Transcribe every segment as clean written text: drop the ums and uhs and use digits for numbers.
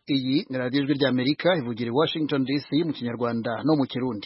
Iyi ni radiyo ijwi ry'Amerika ivugira i Washington DC mu Kinyarwanda no mu Kirundi.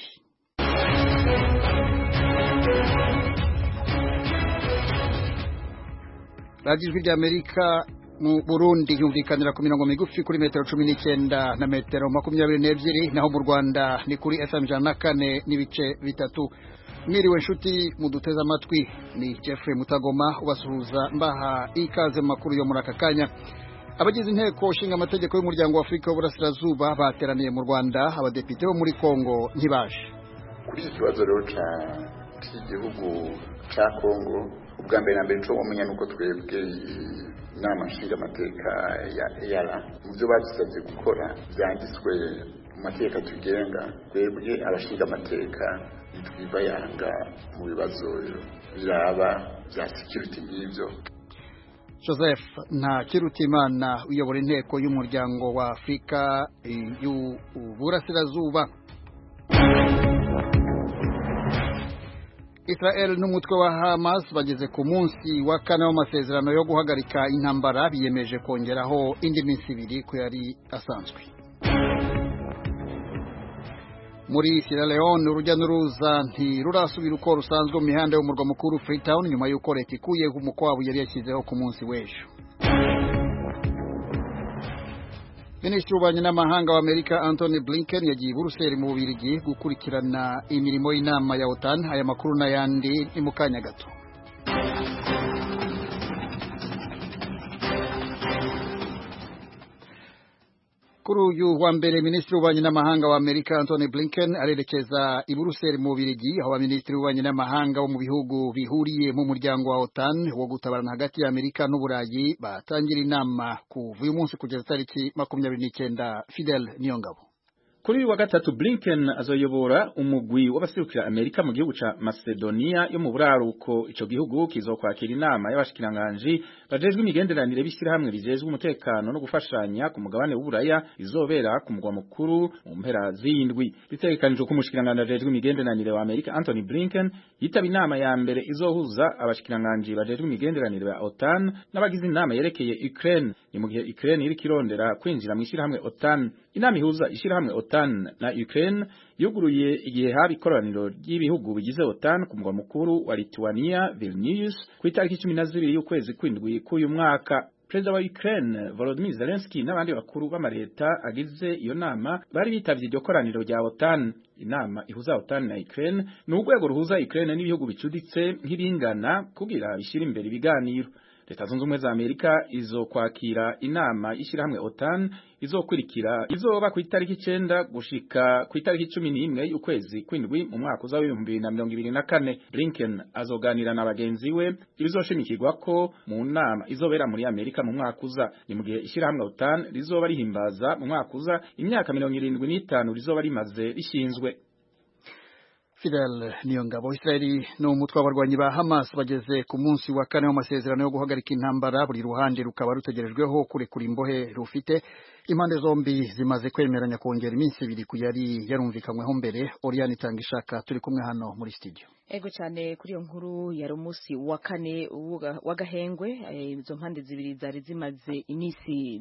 Radiyo ijwi ry'Amerika mu Burundi yumvikanira ku mirongo migufi kuri metero 19 na metero 22, naho mu Rwanda ni kuri FM 104 n'ibice bitatu. Mwiriwe nshuti muduteza amatwi, ni Jeffrey Mutagoma ubasuhuza mbaha ikaze makuru yo muri aka kanya. Abagize inteko nshinga amategeko y'umuryango wa Afrika y'Uburasirazuba bateraniye mu Rwanda, abadepite bo muri Kongo ntibaje. Kuri iki kibazo rero cy'igihugu cya Kongo, ubwa mbere na mbere cyo umenya nuko twebwe inama nshinga amateka ya EALA mu byo bagisabye gukora byanditswe mu mateka tugenga, twebwe abashinga amateka twibayanga mu bibazo biraba bya security n'ibyo. Joseph Ntakirutimana uyobora inteko y'umuryango wa Afrika y'Uburasirazuba. Israel n'umutwe wa Hamas bageze ku munsi wa kane w'amasezerano yo guhagarika intambara, biyemeje kongeraho indi minsi 2 ko yari asanzwe. Muri Sierra Leone urujya n'uruza ntirurasubira uko rusanzwe mu mihanda y'umurwa mukuru Freetown nyuma y'uko leta ikuye umukwabu yari yashyizeho ku munsi w'ejo. Minisitiri w'ububanyi n'amahanga wa Amerika Anthony Blinken yagiye i Buruseli mu Bubiligi gukurikirana imirimo y'inama ya OTAN. Aya makuru n'ayandi ni mu kanya gato. Kuri uyu wa mbere Minisitiri w'ububanyi n'amahanga wa Amerika Anthony Blinken arerekeza i Buruseli mu Bubiligi, aho Minisitiri w'ububanyi n'amahanga wo mu bihugu bihuriye mu muryango wa OTAN wo gutabarana hagati ya Amerika n'Uburayi batangira inama kuva uyu munsi kugeza tariki 29. Fidel Niyongabo. Kuri uyu wa gatatu Blinken azoyobora umugwi w'abasirukira Amerika mu gihugu ca Macedonia yo mu buraruko. Ico gihugu kizokwakira inama y'abashikiranganje bajejwe imigenderanire b'ishyirahamwe rijejwe umutekano no gufashanya ku mugabane w'Uburaya, izobera ku mugwa mukuru mu mpera z'indwi. Bitegekanijwe ko umushikiranganje ajejwe imigenderanire wa Amerika Anthony Blinken yitaba inama ya mbere izohuza abashikiranganje bajejwe imigenderanire ya OTAN n'abagize inama yerekeye Ukraine. Ni mu gihe Ukraine iri kirondera kwinjira mu ishyirahamwe OTAN. Inama ihuza ishyirahamwe OTAN na Ukraine yuguruye igihe haba ikoraniro ry'ibihugu bigize OTAN ku mugwa mukuru wa Lithuania Vilnius ku itariki 12 y'ukwezi kw'indwi k'uyu mwaka. Perezida wa Ukraine Volodymyr Zelensky n'abandi bakuru b'amareta agize iyo nama bari bitavye iryo koraniro rya OTAN. Inama ihuza OTAN na Ukraine ni urwego ruhuza Ukraine n'ibihugu bicuditse nk'ibingana kugira bishira imbere ibiganiro. Leta Zunze Ubumwe za Amerika izokwakira inama y'ishyirahamwe OTAN izokurikira izoba ku itariki 9 gushika ku itariki 11 y'ukwezi kw'indwi mu mwaka uza 2024. Blinken azoganira na bagenzi we ibizoshimikirwa ko mu nama izobera muri Amerika mu mwaka uza. Ni mu gihe ishyirahamwe OTAN rizoba rihimbaza mu mwaka uza imyaka 75 rizoba rimaze rishinzwe. Fidel Niyongabo. Israeli n'umutwe w'abarwanyi ba Hamas bageze ku munsi wa kane w'amasezerano yo guhagarika intambara, buri ruhande rukaba rutegerejweho kurekura imbohe rufite. Impande zombi zimaze kwemeranya kongera iminsi 2 ku yari yarumvikanyweho mbere. Oriane Itangishaka turi kumwe hano muri studio. Ego cyane kuri iyo nkuru yari umunsi wa kane w'agahengwe. Izo mpande zibiri zari zimaze iminsi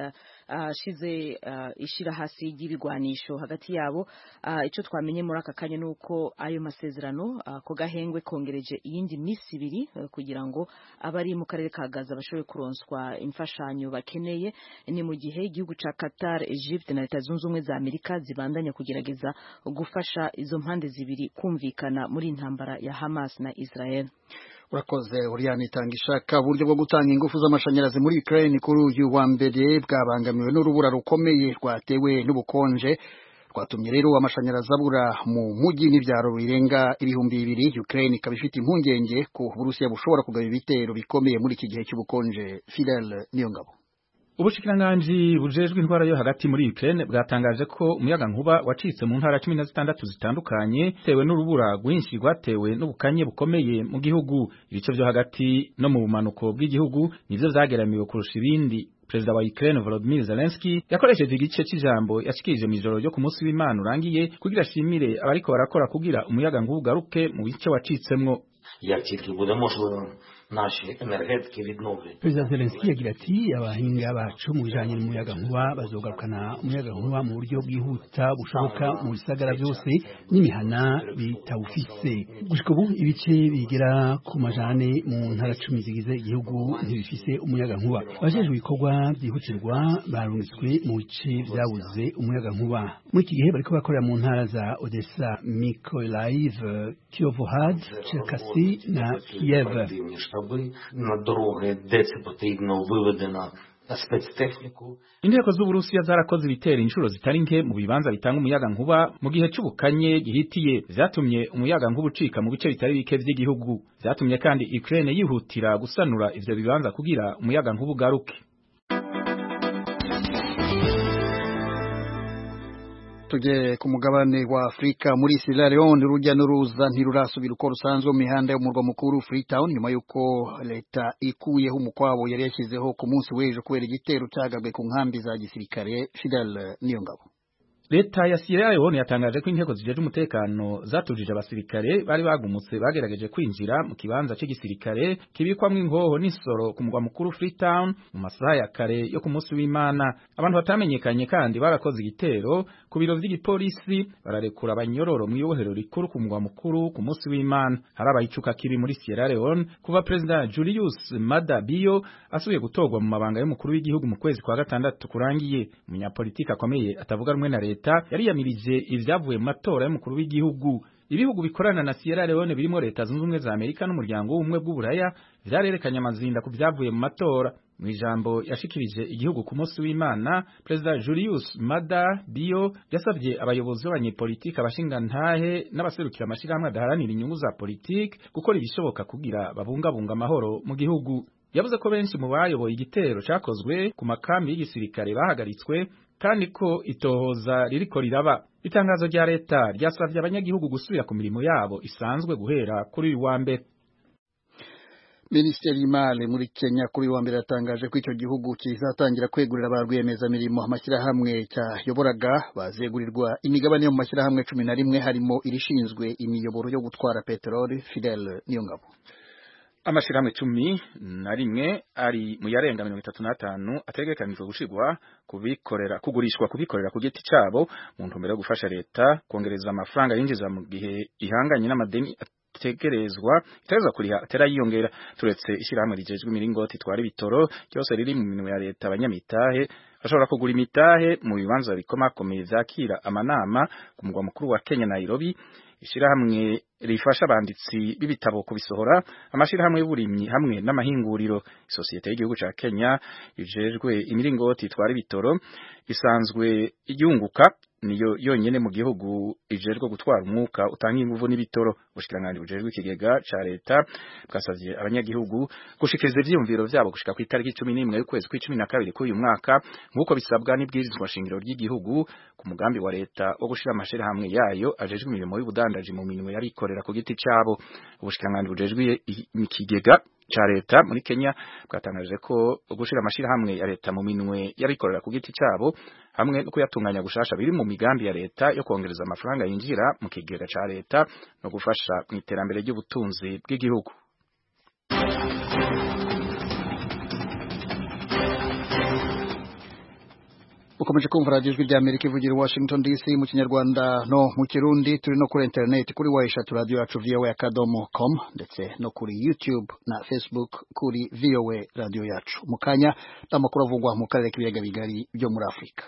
shize ishira hasi y'ibigwanisho hagati yabo. Icyo twamenye muri aka kanya nuko ayo masezerano ko gahengwe kongereje iyindi minsi 2 kugira ngo abari mu karere ka Gaza bashobore kuronswa imfashanyo bakeneye. Ni mu gihe igihugu ca Qatar, Egypt na Leta Zunze Ubumwe za Amerika zibandanya kugerageza gufasha izo mpande zibiri kumvikana muri intambara ya Hamas na Israel. Urakoze Oriane Itangishaka. Uburyo bwo gutanga ingufu z'amashanyarazi muri Ukraine kuri uyu wa mbere bwabangamiwe n'urubura rukomeye rwatewe n'ubukonje, rwatumye rero amashanyarazi abura mu mujyi n'ibyaro birenga 200,000. Ukraine ikaba ifite impungenge ko Uburusiya bushobora kugaba ibitero bikomeye muri iki gihe cy'ubukonje. Fidel Niyongabo. Ubushikiranganji bujejwe intwara yo hagati muri Ukraine bwatangaje ko umuyaga nkuba wacitse mu ntara 16 zitandukanye tewe n'urubura rwinshi rwatewe n'ubukanye bukomeye mu gihugu. Ibice byo hagati no mu bumanuko bw'igihugu nivyo vyageramiwe kurusha ibindi. Perezida wa Ukraine Volodymyr Zelensky yakoresheje igice cy'ijambo yashikirije mu ijoro ryo ku munsi w'Imana urangiye kugira ashimire abariko barakora kugira umuyaga nkuba ugaruke mu bice wacitsemwo. Як тільки буде можливо, наші енергетики відновлять. Perezida Zelensky yagira ati abahinga bacu mu bijanye n'umuyagankuba bazogarukana umuyagankuba mu buryo bwihuta bushoboka mu bisagara byose n'imihana bitawufise. Gushika ubu ibice bigera ku majane mu ntara 10 zigize igihugu ntibifise umuyagankuba. Abajejwe ibikorwa byihutirwa barungitswe mu bice byabuze umuyagankuba. Muri iki gihe bariko bakorera mu ntara za Odessa, Mykolaiv, Kirovohrad, Cherkasy na Kiev. На дороги, де це потрібно, виведена спецтехніку. Inteko z'Uburusiya zarakoze ibitero inshuro zitari nke mu bibanza bitanga umuyaga nkuba mu gihe c'ubukanye gihitiye, vyatumye umuyaga nkuba ucika mu bice bitari bike vy'igihugu. Vyatumye kandi Ukraine yihutira gusanura ivyo bibanza kugira umuyaga nkuba ugaruke. Tuje ku mugabane wa Afrika muri Sierra Leone urujya n'uruza ntirurasubira uko rusanzwe mu mihanda yo murwa mukuru Freetown nyuma yuko leta ikuyeho umukwabo yari yashyizeho ku munsi w'ejo kubera igitero cyagabwe ku nkambi za gisirikare. Fidel Niyongabo. Leta ya Sierra Leone yatangaje ko inteko zijeje umutekano zatujije abasirikare bari bagumutse bagerageje kwinjira mu kibanza cy'igisirikare kibikwamwo ingoho n'isoro ku mugwa mukuru Freetown mu masaha ya kare yo ku munsi w'Imana. Abantu batamenyekanye kandi barakoze igitero ku biro vy'igipolisi bararekura abanyororo mu ibohero rikuru ku mugwa mukuru ku munsi w'Imana. Harabaye icuka kibi muri Sierra Leone kuva President Julius Maada Bio asubiye gutorwa mu mabanga y'umukuru w'igihugu mu kwezi kwa gatandatu kurangiye. Umunyapolitiki akomeye atavuga rumwe na leta yari yamirije ivyavuye mu matora y'umukuru w'igihugu. Ibihugu bikorana na Sierra Leone birimo leta zunze ubumwe za Amerika n'umuryango w'ubumwe bw'Uburaya vyarerekanye amazinda ku vyavuye mu matora. Mu ijambo yashikirije igihugu ku munsi w'Imana, President Julius Maada Bio yasavye abayobozi b'abanyepolitiki abashingantahe n'abaserukira amashirahamwe adaharanira inyungu za politiki gukora ibishoboka kugira babungabunga amahoro mu gihugu. Yavuze ko benshi mu bayoboye igitero cakozwe ku makambi y'igisirikare bahagaritswe kandi ko itohoza ririko riraba. Itangazo rya leta ryasavye abanyagihugu gusubira ku mirimo yabo isanzwe guhera kuri uyu wa mbere. Minisiteri y'Imari muri Kenya kuri uyu wa mbere yatangaje ko icyo gihugu kizatangira kwegurira ba rwiyemezamirimo amashyirahamwe cyayoboraga bazegurirwa imigabane yo mu mashyirahamwe 11 harimo irishinzwe imiyoboro yo gutwara peteroli. Fidel Niyongabo. Amashirahamwe 11 ari mu yarenga 35 ategekanijwe gushigwa kugurishwa kubikorera ku giti cyabo mu ntumbero yo gufasha leta kongereza amafaranga yinjiza mu gihe ihanganye n'amadeni tegerezwa kuriha aterayiyongera. Turetse ishyirahamwe rijejwe imiringoti twari bitoro cyose riri mu minwe ya leta, abanyamitahe bashobora kugura imitahe mu bibanza bikomakomeye vyakira amanama ku mugwa mukuru wa Kenya Nairobi. Ishirahamwe rifasha abanditsi b'ibitabo kubisohora, amashirahamwe y'uburimyi hamwe n'amahinguriro. Isosiyete y'igihugu ca Kenya ijejwe imiringoti twari bitoro isanzwe iryunguka niyo yonyene mu gihugu ijejwe gutwara umwuka utanga inguvu n'ibitoro. Ubushikiranganje bujejwe ikigega ca leta bwasavye abanyagihugu gushikiriza ivyiyumviro vyabo gushika ku itariki 11 y'ukwezi kwa 12 k'uyu mwaka nk'uko bisabwa n'ibwirizwa shingiro ry'igihugu ku mugambi wa leta wo gushira amashirahamwe yayo ajejwe imirimo y'ubudandaji mu minwe yabikorera ku giti cabo. Ubushikiranganje bujejwe ikigega cha leta muri Kenya bwatangaje ko gushira amashirahamwe ya leta mu minwe yabikorera ku giti cabo hamwe no kuyatunganya gushasha biri mu migambi ya leta yo kongereza amafaranga yinjira mu kigega ca leta no gufasha mu iterambere ry'ubutunzi bw'igihugu. Ukomeje kumva radio ijwi ry'Amerika ivugira i Washington DC mu Kinyarwanda no mu Kirundi. Turi no kuri internet kuri Waishat Radio yacu voa.com ndetse no kuri YouTube na Facebook kuri VOA Radio yacu. Mukanya n'amakuru avugwa mu karere k'ibiyaga bigari byo muri Afrika.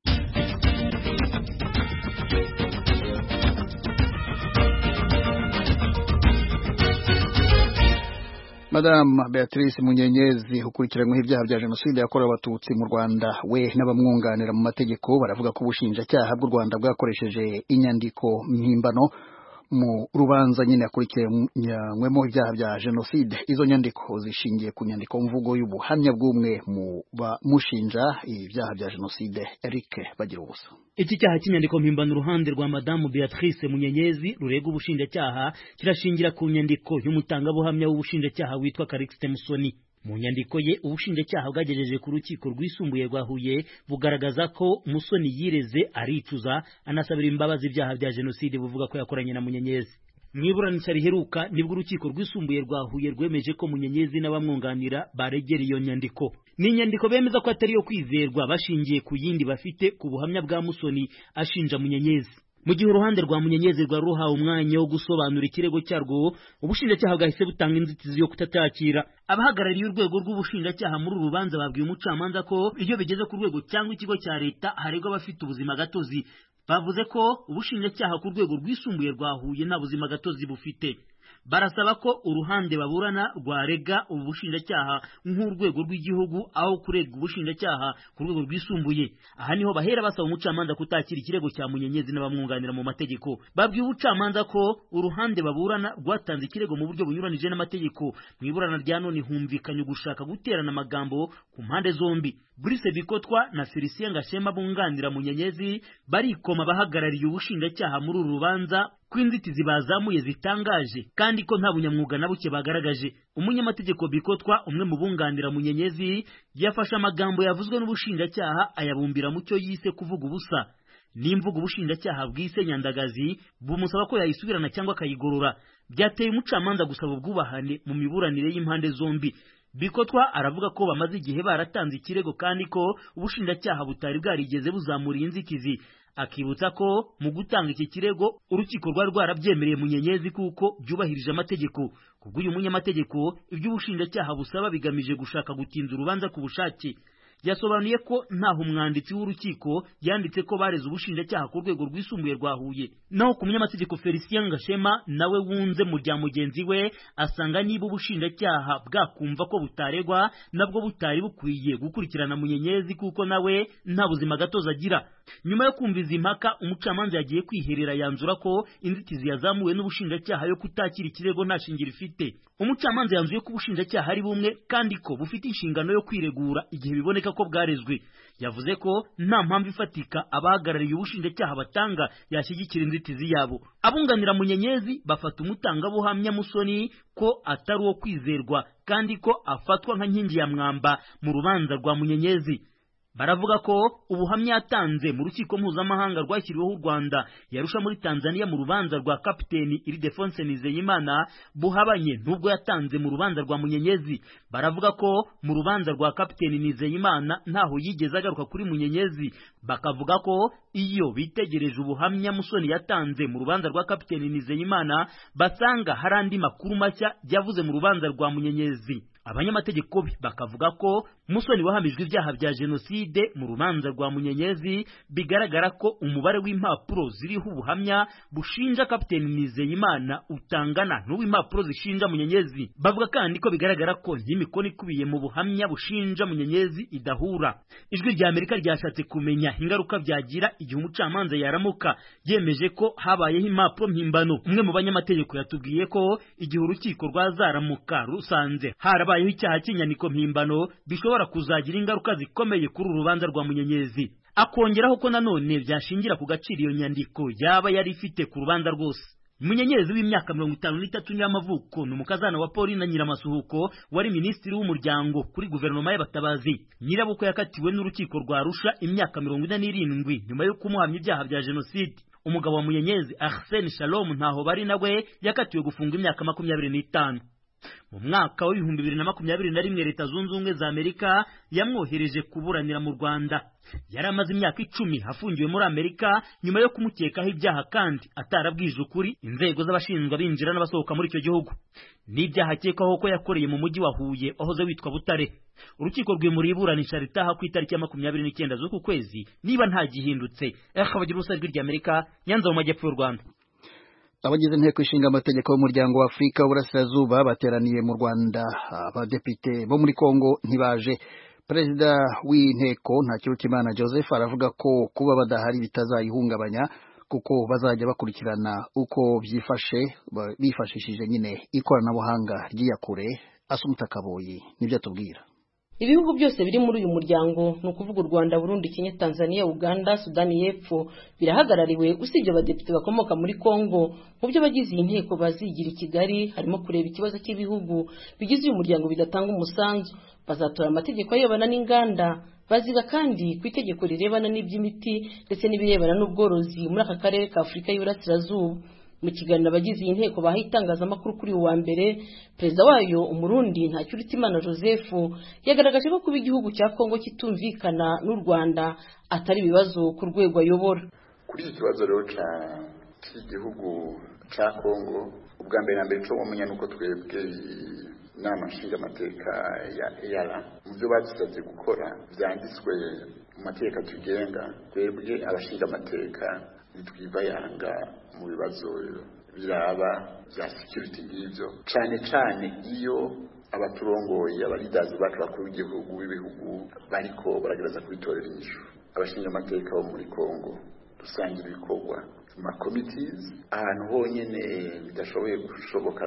Madame Beatrice Munyenyezi ukurikiranyweho ibyaha bya jenoside yakorewe abatutsi mu Rwanda we n'abamwunganira mu mategeko baravuga ko ubushinjacyaha bw'u Rwanda bwakoresheje inyandiko mpimbano mu rubanza nyine yakurikiranywemo ibyaha bya jenoside. Izo nyandiko zishingiye ku nyandiko mvugo y'ubuhamya bw'umwe mu bamushinja ibyaha bya jenoside, Eric Bagirubusa. Iki cyaha cy'inyandiko mpimbano uruhande rwa Madame Beatrice Munyenyezi rurega ubushinjacyaha kirashingira ku nyandiko y'umutangabuhamya w'ubushinjacyaha witwa Karixite Musoni. Mu nyandiko ye ubushinjacyaha bwagejeje ku rukiko rwisumbuye rwa Huye bugaragaza ko Musoni yireze aricuza anasabira imbabazi ibyaha bya jenoside buvuga ko yakoranye na Munyenyezi. mu iburanisha riheruka nibwo urukiko rwisumbuye rwa Huye rwemeje ko Munyenyezi n'abamwunganira baregera iyo nyandiko. Ni inyandiko bemeza ko atari yo kwizerwa bashingiye ku yindi bafite ku buhamya bwa Musoni ashinja Munyenyezi. Mu gihe uruhande rwa Munyenyezi rwa ruhawe umwanya wo gusobanura ikirego cyarwo, ubushinjacyaha bwahise butanga inzitizi yo kutacyakira. Abahagarariye urwego rw'ubushinjacyaha muri uru rubanza babwiye umucamanza ko iyo bigeze ku rwego cyangwa ikigo cya leta haregwa abafite ubuzima gatozi. Bavuze ko ubushinjacyaha ku rwego rwisumbuye rwa Huye nta buzima gatozi bufite. Barasaba ko uruhande baburana rwarega ubu bushinjacyaha nk'urwego rw'igihugu aho kurega ubushinjacyaha ku rwego rwisumbuye. Aha niho bahera basaba umucamanza kutakira ikirego cya Munyenyezi n'abamwunganira mu mategeko. Babwiye ubucamanza ko uruhande baburana rwatanze ikirego mu buryo bunyuranije n'amategeko. Mu iburana rya none humvikanye gushaka guterana amagambo ku mpande zombi. Brice Bikotwa na Felicien Gashema bunganira Munyenyezi barikoma bahagarariye ubushinjacyaha muri uru rubanza ko inzitizi bazamuye zitangaje kandi ko nta bunyamwuga na buke bagaragaje. Umunyamategeko Bikotwa, umwe mu bunganira Munyenyezi, yafashe amagambo yavuzwe n'ubushinjacyaha ayabumbira mu cyo yise kuvuga ubusa. N'imvugo ubushinjacyaha bwise nyandagazi bumusaba ko yayisubirana cyangwa akayigorora. Byateye umucamanza gusaba ubwubahane mu miburanire y'impande zombi. Bikotwa aravuga ko bamaze igihe baratanze ikirego kandi ko ubushinjacyaha butari bwarigeze buzamura inzitizi. Akibutsa ko mu gutanga iki kirego urukiko rwari rwarabyemereye Munyenyezi kuko byubahirije amategeko. Kubw'uyu munyamategeko iby'ubushinjacyaha busaba bigamije gushaka gutinza urubanza ku bushake. Yasobanuye ko ntaho umwanditsi w'urukiko yanditse ko bareze ubushinjacyaha ku rwego rwisumbuye rwa Huye. Naho ku munyamategeko Felicien Gashema nawe wunze mu rya mugenzi we asanga niba ubushinjacyaha bwakumva ko butaregwa nabwo butari bukwiye gukurikirana Munyenyezi kuko nawe nta buzima gatozi agira. Nyuma yo kumva izi mpaka umucamanza yagiye kwiherera yanzura ko inzitizi yazamuwe n'ubushinjacyaha yo kutakira ikirego nta shingiro ifite. Umucamanza yanzuye ko ubushinjacyaha ari bumwe kandi ko bufite inshingano yo kwiregura igihe biboneka ko bwarezwe. Yavuze ko nta mpamvu ifatika abahagarariye ubushinjacyaha batanga yashyigikira inzitizi yabo. Abunganira Munyenyezi bafata umutangabuhamya Musoni ko atari uwo kwizerwa kandi ko afatwa nka nkingi ya mwamba mu rubanza rwa Munyenyezi. Baravuga ko ubuhamya yatanze mu rukiko mpuzamahanga rwashyiriweho u Rwanda yarusha muri Tanzania mu rubanza rwa Kapiteni Ildefonse Nizeyimana buhabanye n'ubwo yatanze mu rubanza rwa Munyenyezi. Baravuga ko mu rubanza rwa Kapiteni Nizeyimana ntaho yigeze agaruka kuri Munyenyezi. Bakavuga ko iyo bitegereje ubuhamya Musoni yatanze mu rubanza rwa Kapiteni Nizeyimana basanga hari andi makuru mashya yavuze mu rubanza rwa Munyenyezi. Abanyamategeko bakavuga ko Musoni wahamijwe ibyaha bya jenoside mu rubanza rwa Munyenyezi bigaragara ko umubare w'impapuro ziriho ubuhamya bushinja Kapiteni Nizeyimana utangana n'uw'impapuro zishinja Munyenyezi. Bavuga kandi ko bigaragara ko n'imikono ikubiye mu buhamya bushinja Munyenyezi idahura. Ijwi rya Amerika ryashatse kumenya ingaruka byagira igihe umucamanza yaramuka yemeje ko habayeho impapuro mpimbano. Umwe mu banyamategeko yatubwiye ko igihe urukiko rwazaramuka rusanze harabayeho icyaha cy'inyandiko mpimbano bishobora kuzagira ingaruka zikomeye kuri urubanza rwa Munyenyezi. Akongeraho ko nanone byashingira ku gaciro iyo nyandiko yaba yari ifite ku rubanza rwose. Munyenyezi w'imyaka 53 y'amavuko n'umukazana wa Pauline Nyiramasuhuko wari minisitiri w'umuryango kuri guverinoma y'Abatabazi. Nyirabuko yakatiwe n'urukiko rwa Arusha imyaka 47 nyuma yo kumuhamya ibyaha bya jenoside. Umugabo wa Munyenyezi Arsene Shalom ntaho bari nawe yakatiwe gufunga imyaka 25. Mu mwaka wa 2021 Leta Zunze Ubumwe za Amerika yamwohereje kuburanira mu Rwanda. Yari amaze imyaka 10 afungiwe muri Amerika nyuma yo kumukekaho ibyaha kandi atarabwije ukuri inzego z'abashinzwe binjira n'abasohoka muri icyo gihugu. N'ibyaha akekwaho ko yakoreye mu mujyi wa Huye wahoze witwa Butare. Urukiko rwimuriye iburanisha ritaha ku itariki ya 29 z'uku kwezi niba nta gihindutse. Bagira urusajwi ry'Amerika Nyanza mu majyepfo y'u Rwanda. Abagize inteko ishinga amategeko y'umuryango wa Afrika w'Uburasirazuba bateraniye mu Rwanda. Abadepite bo muri Kongo ntibaje. Perezida w'inteko Ntakirutimana Joseph aravuga ko kuba badahari bitazayihungabanya kuko bazajya bakurikirana uko byifashe bifashishije nyine ikoranabuhanga ry'iyakure. Asumuta Kaboyi nibyo atubwira. Ibihugu byose biri muri uyu muryango no kuvuga u Rwanda, Burundi, Kenya, Tanzania, Uganda, Sudani y'Epfo birahagarariwe. Usibye abadepite bakomoka muri Kongo, mu byo bagize iyi nteko bazigira i Kigali harimo kureba ikibazo cy'ibihugu bigize uyu muryango bidatanga umusanzu. Bazatora amategeko ayobana n'inganda, baziga kandi ku itegeko rirebana n'iby'imiti ndetse n'ibirebana n'ubworozi muri aka karere ka Afurika y'Uburasirazuba. mu kiganiro abagize iyi nteko bahaye itangazamakuru kuri uwa mbere perezida wayo umurundi Ntakirutimana Joseph yagaragaje ko kuba igihugu cya Kongo kitumvikana n'u Rwanda atari ibibazo ku rwego ayobora. Kuri iki kibazo rero cy'igihugu cya Kongo ubwa mbere na mbere cyo wamenya nuko twebwe inama nshingamateka ya EALA mu byo badusabye gukora byanditswe mu mateka tugenga, twebwe abashingamateka nitwivayanga mu bibazo biraba bya security ngivyo cyane iyo abaturongoye abalidazi bacu bakuru w'igihugu b'ibihugu bariko baragereza kubitorera inyishu. Abashingamateka bo muri Kongo dusangira ibikorwa ma committees ahantu honyene bidashoboye gushoboka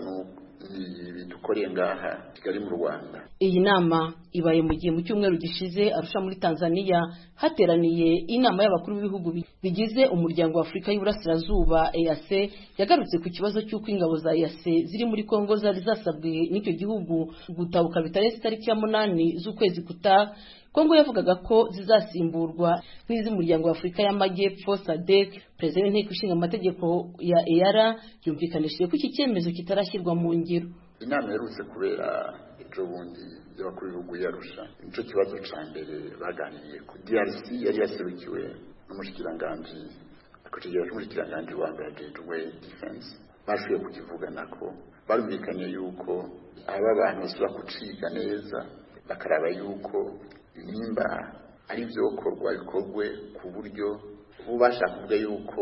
bidukoreye ngaha Kigali mu Rwanda. Iyi nama ibaye mu gihe mu cyumweru gishize Arusha muri Tanzania hateraniye inama y'abakuru b'ibihugu bigize umuryango wa Afrika y'Iburasirazuba EAC yagarutse ku kibazo cy'uko ingabo za EAC ziri muri Kongo zari zasabwe n'icyo gihugu gutabuka bitaretse tariki ya 8 z'ukwezi gutaha. Kongo yavugaga ko zizasimburwa n'iz'umuryango wa Afrika y'Amajyepfo SADC. Perezida w'inteko ishinga amategeko ya EALA yumvikanishije ko iki cyemezo kitarashyirwa mu ngiro. Inama yarutse kubera ejo bundi y'abakuru b'ibihugu yarusha nico kibazo ca mbere baganiriye ku DRC yari yaserukiwe n'umushikiranganji akotegera n'umushikiranganji wa mbere ajejwe defense bashoboye kukivuga nako barumvikanye yuko aba bantu basubira kuciga neza bakaraba yuko nimba ari byokorwa bikorwe ku buryo bubasha kuvuga yuko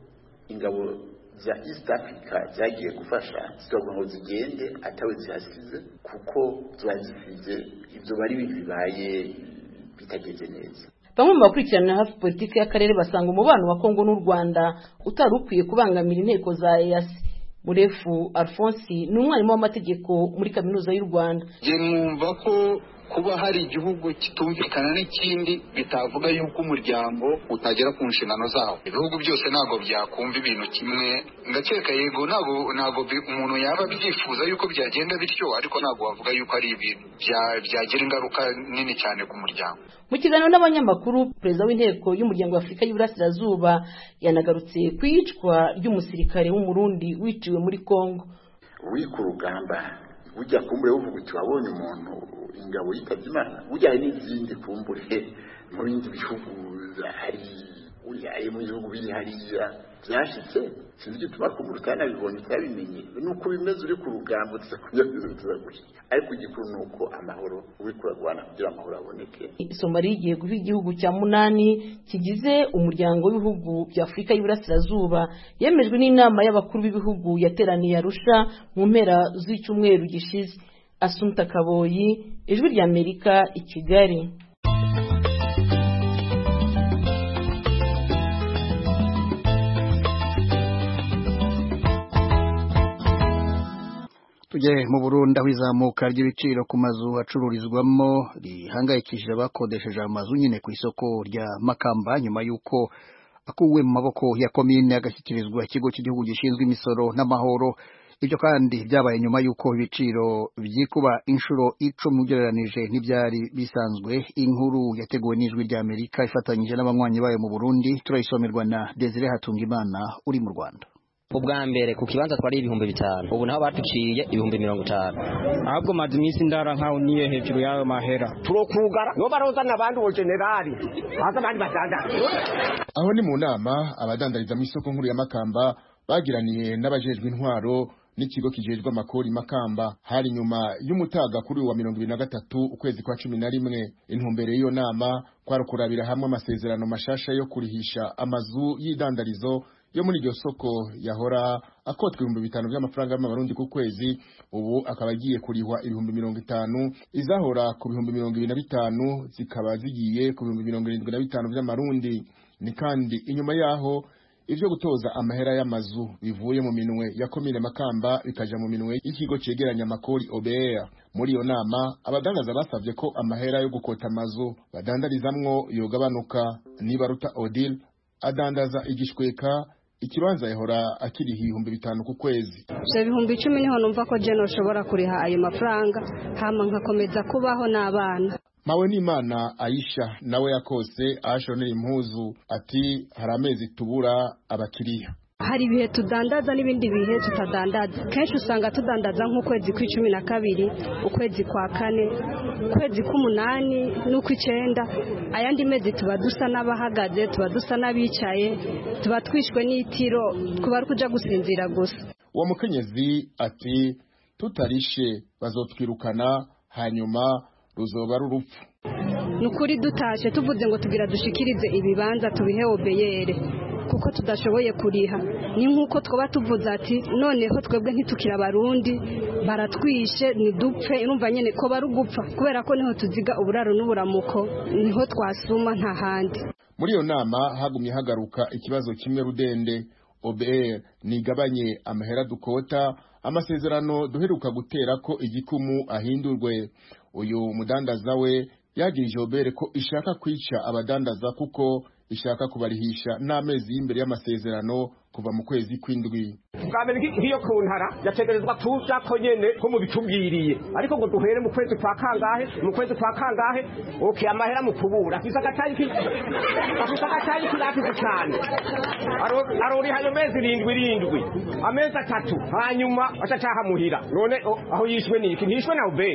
ingabo za East Africa zagiye gufasha zitogwa ngo zigende atawe zihasize kuko zibasize ibyo bari bibaye bitageze neza. Bamwe mu bakurikirana hafi politiki y'akarere basanga umubano wa Kongo n'u Rwanda utari ukwiye kubangamira inteko za EAC. Murefu Alphonse ni umwarimu w'amategeko muri kaminuza y'u Rwanda. Je numva ko kuba hari igihugu kitumvikana n'ikindi bitavuga yuko umuryango utagera ku nshingano zawo. Ibihugu byose ntago byakumva ibintu kimwe, ngakeka yego ntago umuntu yaba byifuza yuko byagenda bityo, ariko ntago bavuga yuko ari ibintu byagira ingaruka nini cyane ku muryango. Mu kiganiro n'abanyamakuru, perezida w'inteko y'umuryango wa Afrika y'Iburasirazuba yanagarutse ku iyicwa ry'umusirikare w'umurundi wiciwe muri Kongo. Wikurugamba ujya kumbure uvuga uti wabonye umuntu ingabo yitabye Imana, ujya n'izindi kumbure mu bindi bihugu hari uyaye mu bihugu biri hariya byashitse sinzi gituma kumbure utanabibonye utabimenye nuko bimeze uri ku rugamba tuzagushya, ariko igikuru nuko amahoro uri kuragwana kugira amahoro aboneke. Somalia igiye guha igihugu cya 8 kigize umuryango w'ibihugu bya Afrika y'Iburasirazuba yemejwe n'inama y'abakuru b'ibihugu yateraniye Arusha mu mpera z'icyumweru gishize. Asumta Kaboyi, Ijwi ry'Amerika, i Kigali. Tujye mu Burundi aho izamuka ry'ibiciro ku mazu acururizwamo rihangayikishije abakodesheje amazu nyine ku isoko rya Makamba nyuma y'uko akuwe mu maboko ya komine agashyikirizwa ikigo cy'igihugu gishinzwe imisoro n'amahoro. Ibyo kandi byabaye nyuma y'uko ibiciro byikuba inshuro 10 ugereranije n'ibyari bisanzwe. Inkuru yateguwe n'Ijwi ry'Amerika ifatanyije n'abanywanyi bayo mu Burundi, turayisomerwa na Desire Hatungimana uri mu Rwanda. Ubwa mbere ku kibanza twari 5,000 ubu naho batuciye 50,000. Ahubwo maze iminsi ndara nkaho niye hejuru yayo mahera turokugara no barozana abandi bo generali haza abandi batandatu. Aho ni mu nama abadandariza mu isoko nkuru ya Makamba bagiraniye n'abajejwe intwaro n'ikigo kijejwe amakori Makamba hari nyuma y'umutaga kuri wa 2023 ukwezi kwa 11. Intumbere y'iyo nama kwari kurabira hamwe amasezerano mashasha yo kurihisha amazu y'idandarizo yo muri iryo soko yahora akotwe 5,000 by'amafaranga y'amarundi ku kwezi, ubu akaba agiye kurihwa 50,000, izahora ku 25,000 zikaba zigiye ku 75,000 by'amarundi. Ni kandi inyuma yaho ivyo gutoza amahera y'amazu bivuye mu minwe ya komine Makamba bikaja mu minwe y'ikigo cegeranya amakori OBR. Muri iyo nama abadandaza basavye ko amahera yo gukota amazu badandarizamwo yogabanuka. Nibaruta Odile adandaza igishweka ikibanza yahora akiriha 5,000 ku kwezi. 10,000 niho numva ko je noshobora kuriha ayo mafaranga hama nkakomeza kubaho n'abana. Mawe n'Imana Aisha nawe yakose ashonera impuzu ati hari amezi tubura abakiriya. hari ibihe tudandaza n'ibindi bihe tutadandaza. Kenshi usanga tudandaza nk'ukwezi kwa12, ukwezi kwa 4, ukwezi kwa8 n'ukw'icenda. Ayandi mezi tuba dusa n'abahagaze, tuba dusa n'abicaye, tuba twishwe n'itiro, kuba ari kuja gusinzira gusa. Uwo mukenyezi ati tutarishe bazotwirukana hanyuma ruzoba rurupfu. Nukuri dutashe tuvuze ngo tugira dushikirize ibibanza tubihe obeyere kuko tudashoboye kuriha. Ni nkuko twoba tuvuze ati noneho twebwe ntitukira abarundi baratwishe ni dupfe, urumva nyene ko barugupfa kubera ko niho tuziga uburaro n'uburamuko, niho twasuma nta handi. Muri iyo nama hagumye hagaruka ikibazo kimwe rudende. OBR nigabanye amahera dukota, amasezerano duheruka gutera ko igikumu ahindurwe. Uyu mudandaza we yagirije OBR ko ishaka kwica abadandaza kuko ishaka kubarihisha n'amezi y'imbere y'amasezerano kuva mu kwezi kw'indwi. Bwabere hiyo kuntara yategerezwa tuja ko nyene ko mu bitubwiriye, ariko ngo duhere mu kwezi kwa kangahe okay amahera mu kubura kisakatayi kilakize cyane arori hayo mezi 7 amezi 3 hanyuma acacaha muhira none aho yishwe niki ntishwe na ube.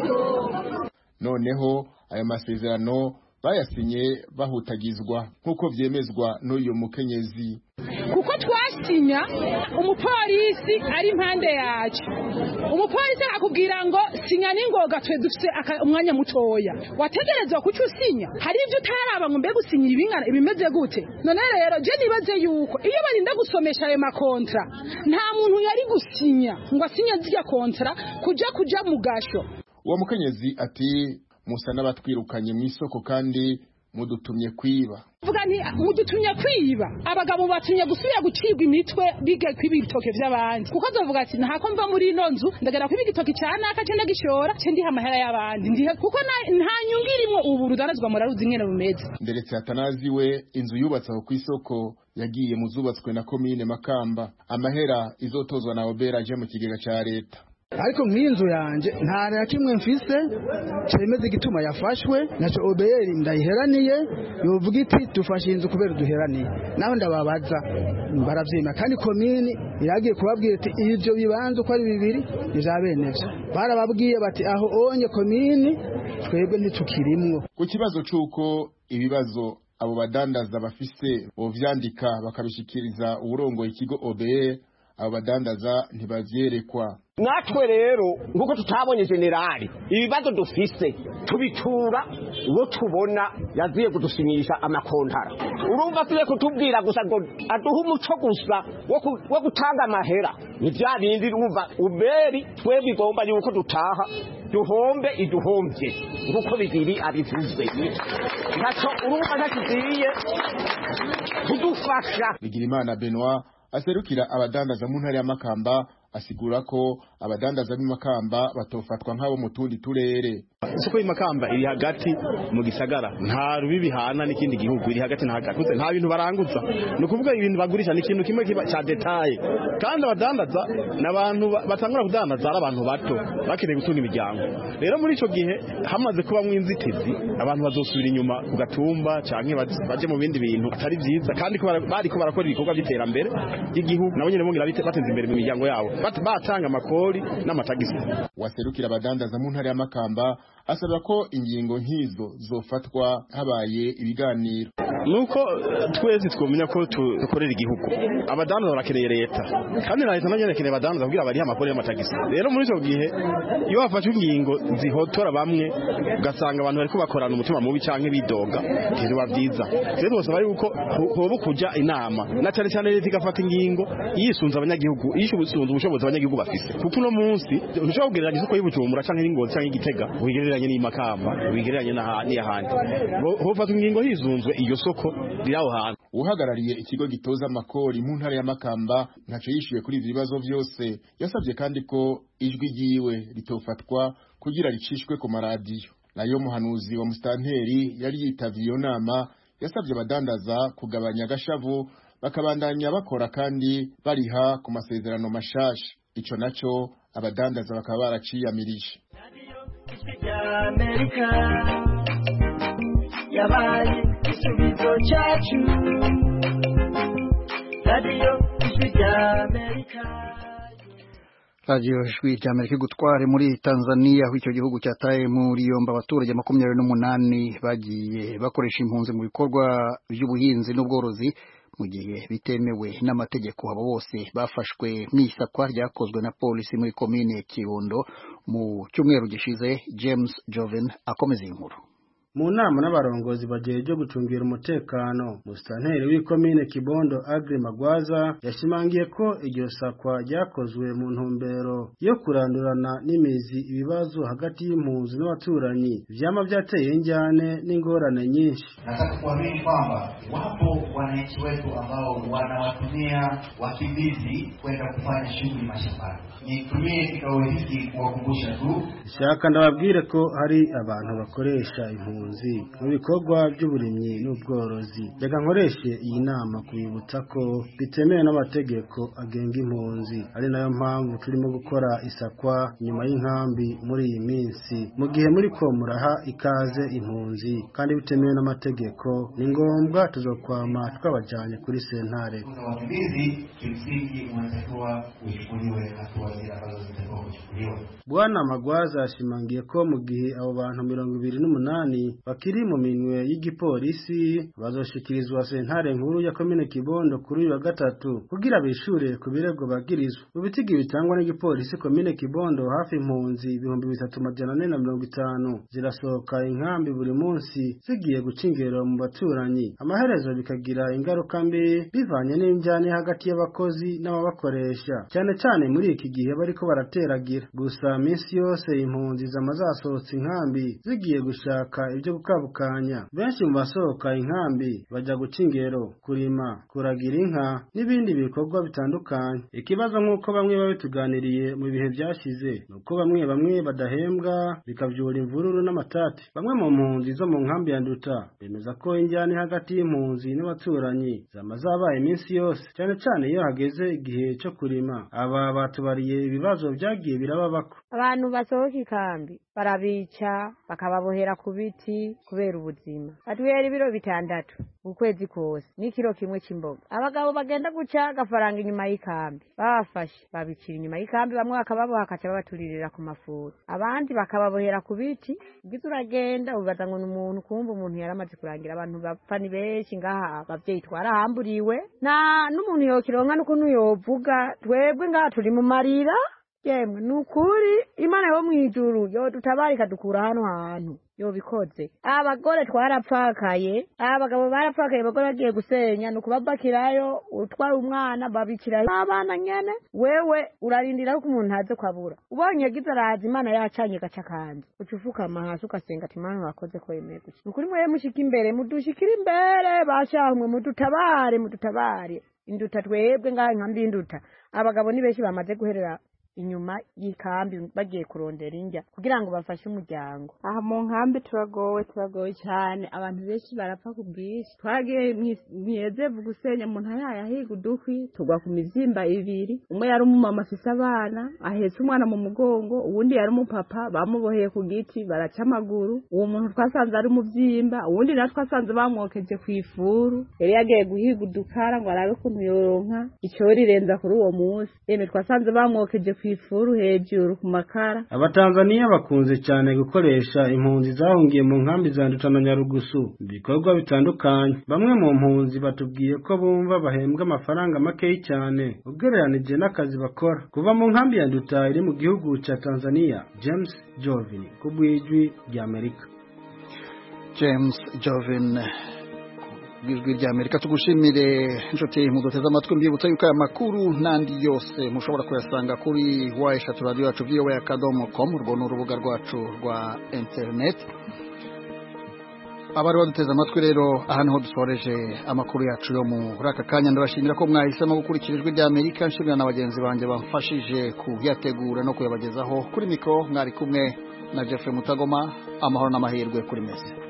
Noneho aya masezerano bayasinye bahutagizwa nkuko vyemezwa n'uyu mukenyezi. Kuko twasinya umupolisi ari impande yacu, umupolisi akubwira ngo sinya n'ingoga twe dufite umwanya mutoya, wategerezwa kuco usinya. Hari ivyo utaraba ngo mbega usinyira ibingana ibimeze gute. None rero je nibaze yuko iyo barinda gusomesha ayo makontra nta muntu yari gusinya ngo asinye zya kontra kuja mu gasho. Uwo mukenyezi ati musa n'abatwirukanye mu isoko kandi mudutumye kwiba. Vuga nti mudutumye kwiba, abagabo batumye gusubira gucibwa imitwe bige kwibitoke vy'abandi. Kuko zovuga ati ntako mva muri ino nzu ndagera kwiba igitoki cyanaka cyenda gishora ndiha amahera y'abandi ndihe kuko nta nyungirimwe ubu rudanazwa muraruzi nyene bumeze. Nderetse Atanazi we inzu yubatse aho kw'isoko yagiye mu zubatswe na komine Makamba, amahera izotozwa na Obera je mu kigega ca leta. Ariko nk'inzu yanje nta na kimwe mfise cemeze igituma yafashwe naco OBR ndayiheraniye yovuga iti dufashe inzu kubera duheraniye. Naho ndababaza baravyima kandi komini iragiye kubabwira ati ivyo bibanza ko ari 2 nizabenevyo. Barababwiye bati aho onye komini twebwe ntitukirimwo. Ku kibazo cuko ibibazo abo badandaza bafise bovyandika bakabishikiriza uburongoye ikigo OBR, abo badandaza ntibavyerekwa. Natwe rero nguko tutabonye generali ibibazo dufise tubitura uwo tubona yaziye kudusinyisha amakontara. Urumva tuye kutubwira gusa ngo aduha umuco gusa wo gutanga amahera ni bya bindi. Urumva uberi twe bigomba yuko dutaha duhombe iduhombye nguko bigiri abivuzwe naco. Urumva ntakiziye kudufasha. Bigirimana Benoit aserukira abadandaza mu ntara ya Makamba asigura ko abadandaza b'Imakamba batofatwa nk'abo mu tundi turere. Isoko y'Imakamba iri hagati mu gisagara, nta rubibi hana n'ikindi gihugu, iri hagati na hagati. Nta bintu baranguza, no kuvuga ibintu bagurisha ni ikintu kimwe cya detail. Kandi abadandaza n'abantu batangura kudandaza ari abantu bato bakeneye gutunga imiryango. Rero muri ico gihe hamaze kuba mu inzitizi, abantu bazosubira inyuma ku gatumba canke baje mu bindi bintu atari byiza, kandi ko bari ko barakora ibikorwa by'iterambere y'igihugu nabo nyene bongira bateza imbere mu miryango yabo batanga amakori n'amatagisi. Waserukira abadandaza mu ntara ya Makamba asaba ko ingingo nk'izo zofatwa habaye ibiganiro. Nuko twese twomenya ko dukorera igihugu, abadandaza barakeneye leta kandi na leta nayo ikeneye abadandaza kugira bari amakori y'amatagisi. Rero muri ico gihe iyo bafashe ingingo zihotora bamwe ugasanga abantu bari kubakorana umutima mubi canke bidoga rero bavyiza. Rero bosaba yuko hobo kuja inama na cyane cyane leta igafata ingingo yisunza abanyagihugu, yishubusunza ubushobozi abanyagihugu bafise. Kuko no munsi ushobora kugereranya isoko y'Ubujumbura canke n'Ingozi canke Igitega wigereranye n'Imakamba wigereranye n'ahandi hofata ingingo hizunzwe iyo soko riraho hantu. Uhagarariye ikigo gitoza amakori mu ntara ya Makamba ntaco yishuye kuri ivyo bibazo vyose. Yasabye kandi ko ijwi ryiwe ritofatwa kugira ricishwe ku maradiyo. Nayo muhanuzi wa Mustanteri yari yitavye iyo nama yasabye abadandaza kugabanya agashavu bakabandanya bakora kandi bariha ku masezerano mashasha. Ico naco abadandaza bakaba baraciyamirije. Amerika yabaye igisubizo cyacu, radiyo Radio Ijwi ry'Amerika gutware muri Tanzania aho icyo gihugu cyataye muri yomba abaturage 28 bagiye bakoresha impunzi mu bikorwa by'ubuhinzi n'ubworozi mu gihe bitemewe n'amategeko. Abo bose bafashwe n'isakwa ryakozwe na polisi muri komine Kibondo mu cyumweru gishize. James Joven akomeza inkuru. Mu nama n'abarongozi bajeje gucungira umutekano, musitanteri w'ikomine Kibondo Agri Magwaza yashimangiye ko iryo sakwa ryakozwe mu ntumbero yo kurandurana n'imizi ibibazo hagati y'impunzi n'abaturanyi vyama vyateye injyane n'ingorane nyinshi. Nataka kuamini kwamba wapo wananchi wetu ambao wanawatumia wakimbizi kwenda kufanya shughuli mashambani. Nitumie kikao hiki kuwakumbusha tu. Shaka ndababwire ko hari abantu bakoresha impunzi mu bikorwa by'uburimyi n'ubworozi. Reka nkoreshe iyi nama kubibutsa ko bitemewe n'amategeko agenga impunzi, ari nayo mpamvu turimo gukora isakwa nyuma y'inkambi muri iyi minsi. Mu gihe muri ko muraha ikaze impunzi kandi bitemewe n'amategeko, ni ngombwa tuzokwama twabajanye kuri sentare. Wakimbizi kimsingi wanatakiwa kuchukuliwe hatua zile ambazo zitakuwa kuchukuliwa. Bwana Magwaza ashimangiye ko mu gihe abo bantu 28 bakiri mu minwe y'igipolisi bazoshikirizwa sentare nkuru ya komine Kibondo kuri uyu wa gatatu kugira bishure ku birego bagirizwa. Mu bitigi bitangwa n'igipolisi komine Kibondo hafi impunzi 3450 zirasohoka inkambi buri munsi zigiye gucingera mu baturanyi. Amaherezo bikagira ingaruka mbi bivanye n'injyane hagati y'abakozi n'ababakoresha, cyane cyane muri iki gihe bariko barateragira. Gusa minsi yose impunzi zamazasohotse inkambi zigiye gushaka ibyo gukabukanya. Benshi mu basohoka inkambi bajya guca ingero, kurima, kuragira inka n'ibindi bikorwa bitandukanye. Ikibazo nk'uko bamwe babituganiriye mu bihe byashize nuko bamwe badahembwa bikavyura imvururu n'amatati. Bamwe mu mpunzi zo mu nkambi ya Nduta bemeza ko injyane hagati y'impunzi n'abaturanyi zamazabaye iminsi yose, cyane cyane iyo hageze igihe cyo kurima. Aba batubariye ibibazo byagiye birababako. Abantu basohoka ikambi barabica bakababohera ku biti kubera ubuzima. Batuhera ibiro 6 ukwezi kose n'ikiro kimwe c'imboga. Abagabo bagenda guca gafaranga inyuma y'ikambi babafashe babicira inyuma y'ikambi, bamwe bakababoha akaca babaturirira ku mafuru, abandi bakababohera ku biti. Ugize uragenda ubaza ngo n'umuntu, kumva umuntu yaramaze kurangira. Abantu bapfa ni benshi ngaha, abavyeyi twarahamburiwe na n'umuntu yokironka n'ukuntu yovuga. Twebwe ngaha turi mu marira. Yemwe nukuri Imana yo mwijuru yo dutabarika dukura hano hantu yo bikoze. Abagore twarapfakaye, abagabo barapfakaye, abagore bagiye gusenya nukubabakirayo utwara umwana babikira abana nyene. Wewe urarindira ko umuntu aze kwabura, ubonye giza araza Imana yacanye gaca kandi ucufuka amahasi ukasenga ati Imana wakoze ko yemeye gusa. Nukuri mwe mushika imbere, mudushikira imbere, bashahumwe mudutabare. Induta twebwe ngaha nkambi Induta abagabo ni benshi bamaze guherera inyuma y'ikambi bagiye kurondera injya kugira ngo bafashe umuryango. Aha mu nkambi turagowe cyane, abantu benshi barapfa ku bwinshi. Twagiye mwiyezevu gusenya umuntu yahiga udukwi tugwa ku mizimba 2. Umwe yari umumama afise abana ahetse umwana mu mugongo, uwundi yari umupapa bamuboheye ku giti baraca amaguru. Uwo muntu twasanze ari umuvyimba, uwundi natwe twasanze bamwokeje ku ifuru. Yari yagiye guhiga udukara ngo arabe ukuntu yoronka icyo rirenza kuri uwo munsi. Yeme twasanze bamwokeje ifuru hejuru ku makara. Abatanzania bakunze cyane gukoresha impunzi zahungiye mu nkambi za Nduta na Nyarugusu bikorwa bitandukanye. Bamwe mu mpunzi batubwiye ko bumva bahembwa amafaranga make cyane ugereranije n'akazi bakora. Kuva mu nkambi ya Nduta iri mu gihugu cya Tanzania, James Joven ku bw'Ijwi ry'Amerika. James Joven Ijwi ry'Amerika. Tugushimire inshuti muduteze amatwi, mbibutsa yuko aya makuru n'andi yose mushobora kuyasanga kuri www.radio.com. urwo ni urubuga rwacu rwa internet. Abari baduteze amatwi rero, aha niho dusoreje amakuru yacu yo muri aka kanya. Ndabashimira ko mwahisemo gukurikira Ijwi ry'Amerika. Nshimira na bagenzi banjye bamfashije kuyategura no kuyabagezaho. Kuri mikro mwari kumwe na Jeffrey Mutagoma. Amahoro n'amahirwe kuri mese.